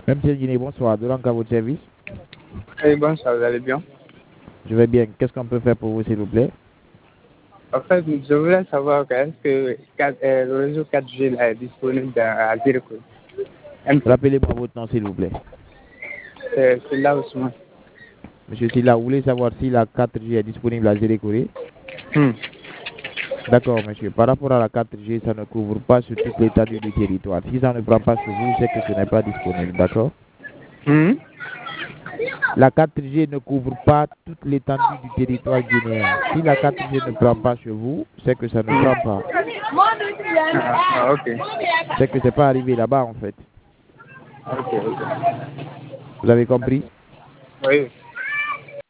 Monsieur Guinée, bonsoir. De à votre service. Oui, bonsoir, vous allez bien? Je vais bien. Qu'est-ce qu'on peut faire pour vous, s'il vous plaît? En fait, je voulais savoir est-ce que le réseau 4G là, est disponible à Zérekoy? Rappelez-moi votre nom, s'il vous plaît. C'est là Ousmane. Monsieur Silla, vous voulez savoir si la 4G est disponible à Zérekoy? Hmm. D'accord, monsieur. Par rapport à la 4G, ça ne couvre pas sur toute l'étendue du territoire. Si ça ne prend pas chez vous, c'est que ce n'est pas disponible. D'accord? Hmm. La 4G ne couvre pas toute l'étendue du territoire guinéen. Si la 4G ne prend pas chez vous, c'est que ça ne prend pas. Ok. C'est que c'est pas arrivé là-bas, en fait. Ok. Vous avez compris? Oui.